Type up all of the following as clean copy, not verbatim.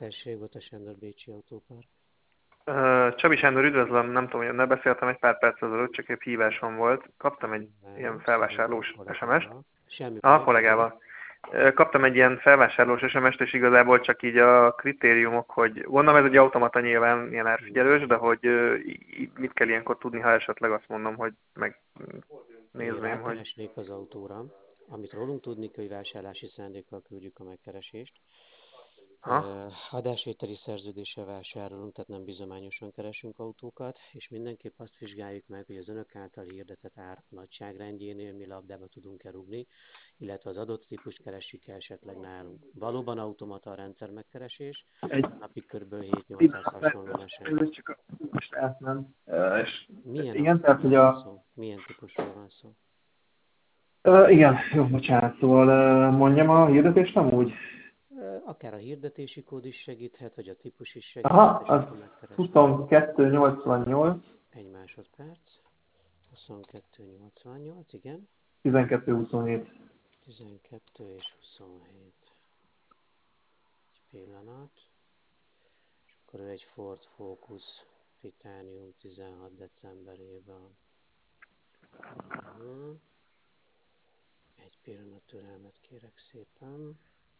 Tessék, Bota Sándor, Bécsi Autópark. Csabi Sándor, üdvözlöm, nem tudom, hogy ne beszéltem egy pár perc ezelőtt, csak egy hívásom volt. Kaptam egy ilyen Nem, szerintem felvásárlós SMS-t. kollégával. Semmi A baj, figyelj. kollégával. Kaptam egy ilyen felvásárlós SMS-t, és igazából csak így a kritériumok, hogy gondolom ez egy automata nyilván ilyen árfigyelős, de hogy mit kell ilyenkor tudni, ha esetleg azt mondom, hogy Én megnézném, hogy... rákeresnék az autóra, amit rólunk tudni, hogy vásárlási szándékkal küldjük a megkeresést. Ha? Adásvételi szerződéssel vásárolunk, tehát nem bizományosan keresünk autókat, és mindenképp azt vizsgáljuk meg, hogy az önök által hirdetett ár nagyságrendjénél mi labdába tudunk-e rugni, illetve az adott típust keressük esetleg nálunk. Valóban automata a rendszer megkeresés, Egy napi kb. 7-800 hasonló SMS. csak most átment. És Milyen igen, tehát, autóról hogy van a... szó? Milyen típusról van szó? Igen, jó, bocsánat, szóval mondjam a hirdetést nem úgy. Akár a hirdetési kód is segíthet, vagy a típus is Aha, segíthet, és az akkor megkeresem. 2288, Egy másodperc. 2288, igen. 1227. 12 és 27. Egy pillanat. És akkor ő egy Ford Focus Titanium 16 decemberében. Egy pillanat türelmet kérek szépen.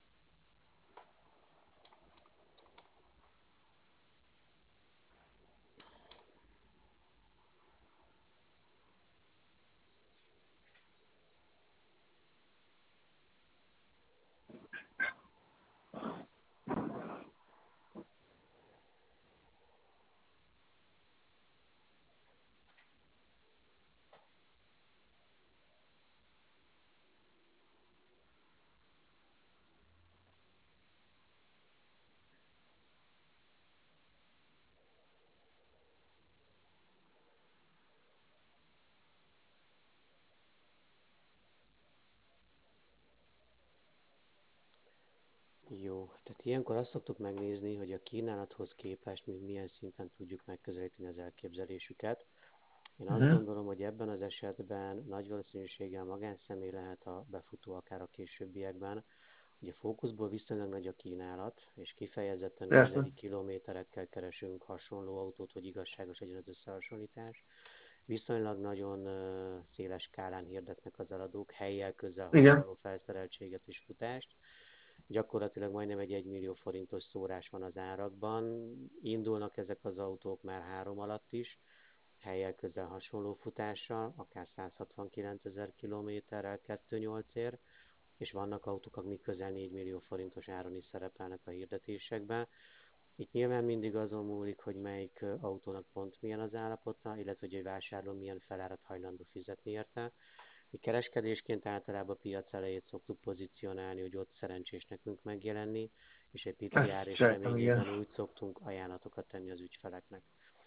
Jó, tehát ilyenkor azt szoktuk megnézni, hogy a kínálathoz képest mi milyen szinten tudjuk megközelíteni az elképzelésüket. Én azt gondolom, hogy ebben az esetben nagy valószínűséggel magánszemély lehet a befutó akár a későbbiekben. Ugye Focusból viszonylag nagy a kínálat, és kifejezetten Persze. közeli kilométerekkel keresünk hasonló autót, hogy igazságos legyen az összehasonlítás. Viszonylag nagyon széles skálán hirdetnek az eladók, hellyel közel Igen. hasonló felszereltséget és futást. Gyakorlatilag majdnem egy 1 millió forintos szórás van az árakban. Indulnak ezek az autók már 3 alatt is, hellyel közel hasonló futással, akár 169 000 kilométerrel 2.8-ért, és vannak autók, amik közel 4 millió forintos áron is szerepelnek a hirdetésekben. Itt nyilván mindig azon múlik, hogy melyik autónak pont milyen az állapota, illetve hogy egy vásárló milyen felárat hajlandó fizetni érte. Mi kereskedésként általában a piac elejét szoktuk pozícionálni, hogy ott szerencsés nekünk megjelenni, és egy pici ár és Sejtem, igen. reményében úgy szoktunk ajánlatokat tenni az ügyfeleknek.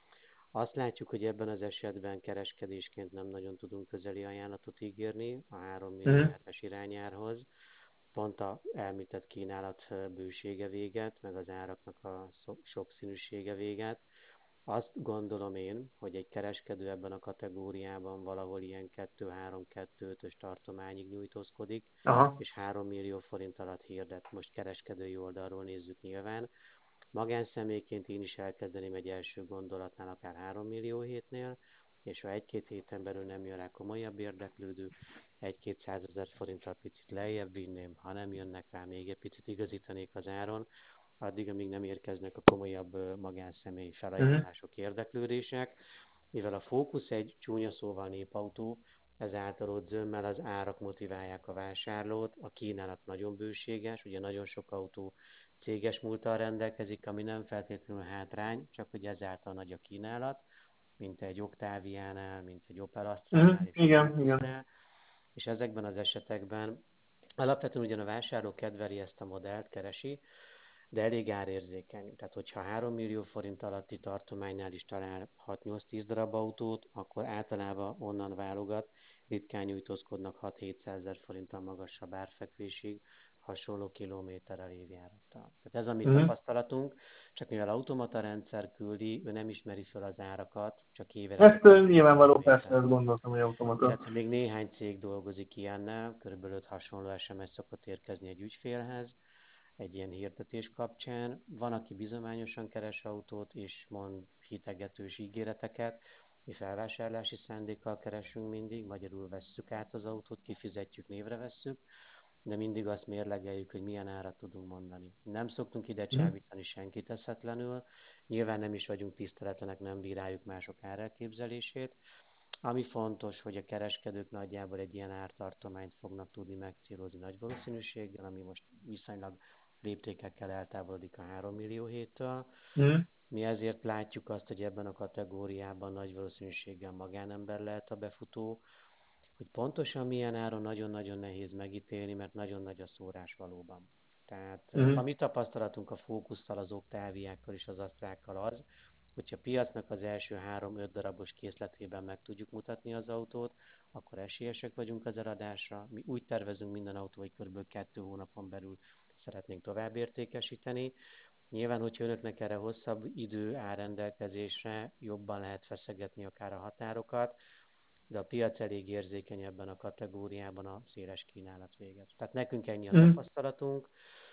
Azt látjuk, hogy ebben az esetben kereskedésként nem nagyon tudunk közeli ajánlatot ígérni a 3 millió hetes irányárhoz. Pont a említett kínálat bősége véget, meg az áraknak a sokszínűsége véget. Azt gondolom én, hogy egy kereskedő ebben a kategóriában valahol ilyen 2-3-2-5-ös tartományig nyújtózkodik, Aha. és 3 millió forint alatt hirdet. Most kereskedői oldalról nézzük nyilván. Magánszemélyként én is elkezdeném egy első gondolatnál, akár 3 millió hétnél, és ha 1-2 héten belül nem jön rá komolyabb érdeklődő, 1-200 000 forinttal picit lejjebb vinném, ha nem jönnek rá, még egy picit igazítanék az áron, addig, amíg nem érkeznek a komolyabb magánszemélyi felajánlások, érdeklődések. Mivel a Focus egy csúnya szóval népautó, ezáltal ott zömmel az árak motiválják a vásárlót, a kínálat nagyon bőséges, ugye nagyon sok autó céges múlttal rendelkezik, ami nem feltétlenül hátrány, csak hogy ezáltal nagy a kínálat, mint egy Octaviánál, mint egy Opel Astránál és egy Igen, igen. Vitusnál, és ezekben az esetekben alapvetően ugyan a vásárló kedveli ezt a modellt, keresi, de elég árérzékeny. Tehát, hogyha 3 millió forint alatti tartománynál is talál 6-8-10 darab autót, akkor általában onnan válogat, ritkán nyújtózkodnak 6-700 000 forinttal magasabb árfekvésig, hasonló kilométerrel évjárattal. Tehát ez a mi tapasztalatunk, csak mivel automata rendszer küldi, ő nem ismeri fel az árakat, csak Ezt éverenként egy nyilvánvaló, persze, kilométer. ezt gondoltam, hogy automata. Illetve még néhány cég dolgozik ilyennel, körülbelül 5 hasonló SMS szokott érkezni egy ügyfélhez, egy ilyen hirdetés kapcsán. Van, aki bizományosan keres autót, és mond hitegetős ígéreteket, mi felvásárlási szándékkal keresünk mindig, magyarul vesszük át az autót, kifizetjük, névre vesszük, de mindig azt mérlegeljük, hogy milyen árat tudunk mondani. Nem szoktunk ide csábítani senkit eszetlenül, nyilván nem is vagyunk tiszteletlenek, nem bíráljuk mások árelképzelését. Ami fontos, hogy a kereskedők nagyjából egy ilyen ártartományt fognak tudni megcélozni nagy valószínűséggel, ami most viszonylag léptékekkel eltávolodik a 3 millió héttől. Mi ezért látjuk azt, hogy ebben a kategóriában nagy valószínűséggel magánember lehet a befutó, hogy pontosan milyen áron nagyon-nagyon nehéz megítélni, mert nagyon nagy a szórás valóban. Tehát a mi tapasztalatunk a Fókusszal, az Octaviákkal és az Astrákkal az, hogyha a piacnak az első 3-5 darabos készletében meg tudjuk mutatni az autót, akkor esélyesek vagyunk az eladásra. Mi úgy tervezünk minden autó, hogy kb. 2 hónapon belül szeretnénk tovább értékesíteni. Nyilván, hogyha önöknek erre hosszabb idő áll rendelkezésre, jobban lehet feszegetni akár a határokat, de a piac elég érzékeny ebben a kategóriában a széles kínálat véget. Tehát nekünk ennyi a tapasztalatunk.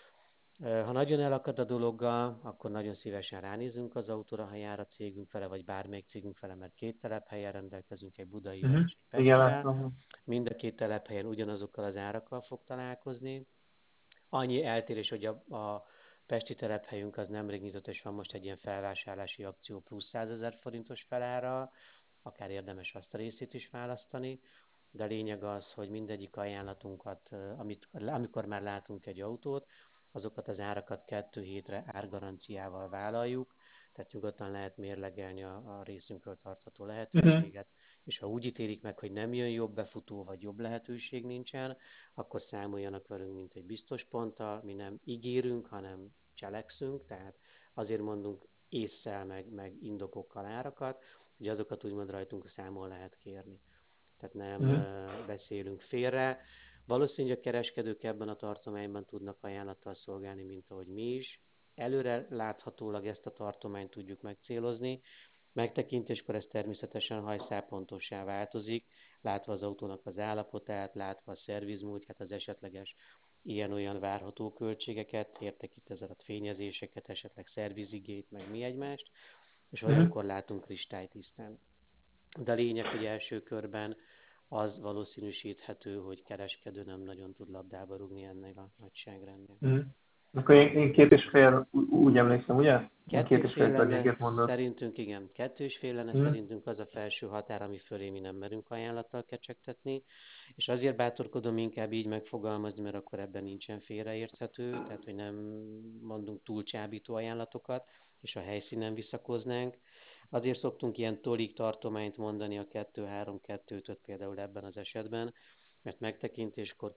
Ha nagyon elakad a dologgal, akkor nagyon szívesen ránézünk az autóra, ha jár a cégünk vele, vagy bármelyik cégünk vele, mert 2 telephelyen rendelkezünk, egy budaival és egy pestivel. Mind a 2 telephelyen ugyanazokkal az árakkal fog találkozni. Annyi eltérés, hogy a pesti telephelyünk az nemrég nyitott, és van most egy ilyen felvásárlási akció plusz 100 000 forintos felára, akár érdemes azt a részét is választani, de a lényeg az, hogy mindegyik ajánlatunkat, amikor már látunk egy autót, azokat az árakat 2 hétre árgaranciával vállaljuk, tehát nyugodtan lehet mérlegelni a részünkről tartható lehetőséget, és ha úgy ítélik meg, hogy nem jön jobb befutó, vagy jobb lehetőség nincsen, akkor számoljanak velünk, mint egy biztos ponttal, mi nem ígérünk, hanem cselekszünk, tehát azért mondunk ésszel, meg indokokkal árakat, hogy azokat úgymond rajtunk számon lehet kérni. Tehát nem beszélünk félre. Valószínűleg a kereskedők ebben a tartományban tudnak ajánlattal szolgálni, mint ahogy mi is. Előre láthatólag ezt a tartományt tudjuk megcélozni. Megtekintéskor ez természetesen hajszálpontossá változik, látva az autónak az állapotát, látva a szervizmúltját, az esetleges ilyen-olyan várható költségeket, értek itt ezzel a fényezéseket, esetleg szervizigét, meg mi egymást, és olyankor látunk kristálytisztán. De a lényeg, hogy első körben az valószínűsíthető, hogy kereskedő nem nagyon tud labdába rúgni ennek a nagyságrendnek. Akkor én 2,5 úgy emlékszem, ugye? 2,5 lenne szerintünk, igen. 2,5 lenne szerintünk az a felső határ, ami fölé mi nem merünk ajánlattal kecsegtetni. És azért bátorkodom inkább így megfogalmazni, mert akkor ebben nincsen félreérthető, tehát hogy nem mondunk túl csábító ajánlatokat, és a helyszínen visszakoznánk. Azért szoktunk ilyen tolig tartományt mondani a 2-3-2-5 például ebben az esetben, mert megtekintéskor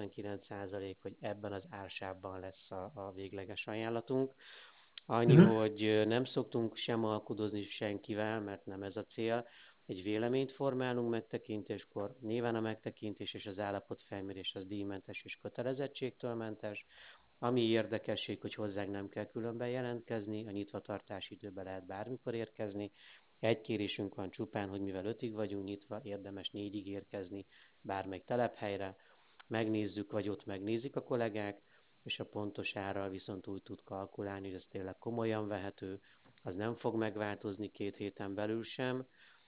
99%, hogy ebben az ársávban lesz a végleges ajánlatunk. Annyi, hogy nem szoktunk sem alkudozni senkivel, mert nem ez a cél. Egy véleményt formálunk megtekintéskor, nyilván a megtekintés és az állapotfelmérés az díjmentes és kötelezettségtől mentes. Ami érdekesség, hogy hozzánk nem kell különben jelentkezni, a nyitvatartási időben lehet bármikor érkezni. Egy kérésünk van csupán, hogy mivel 5-ig vagyunk nyitva, érdemes 4-ig érkezni bármely telephelyre. Megnézzük, vagy ott megnézik a kollégák, és a pontos árral viszont úgy tud kalkulálni, hogy ez tényleg komolyan vehető, az nem fog megváltozni 2 héten belül sem,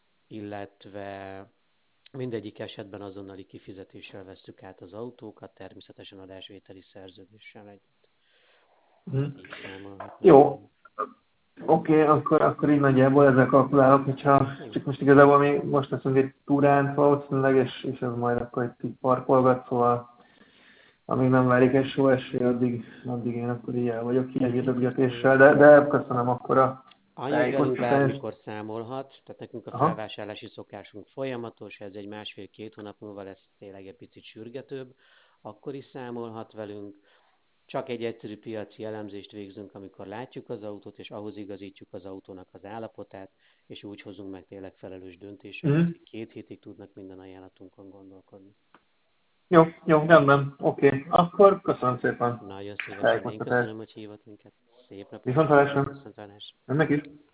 illetve mindegyik esetben azonnali kifizetéssel vesszük át az autókat, természetesen adásvételi szerződéssel együtt. Így számolhatnak. Jó, oké, akkor így nagyjából ezzel kalkulálok, hogyha csak most igazából mi most leszünk egy túránt valószínűleg, és ez majd akkor itt parkolgat, szóval amíg nem válik egy só esély, addig én akkor így el vagyok ilyen hírdöggetéssel, de köszönöm akkor a Annyi bármikor számolhat, tehát nekünk a felvásárlási szokásunk folyamatos, ez egy 1,5-2 hónap múlva lesz tényleg egy picit sürgetőbb, akkor is számolhat velünk. Csak egy egyszerű piaci elemzést végzünk, amikor látjuk az autót, és ahhoz igazítjuk az autónak az állapotát, és úgy hozunk meg tényleg felelős döntéseket, hogy 2 hétig tudnak minden ajánlatunkon gondolkodni. Jó, rendben, oké. Akkor köszönöm szépen. Nagyon szívesen, én köszönöm, hogy hívott minket. Szép napot. Viszontlátásra. Önnek is.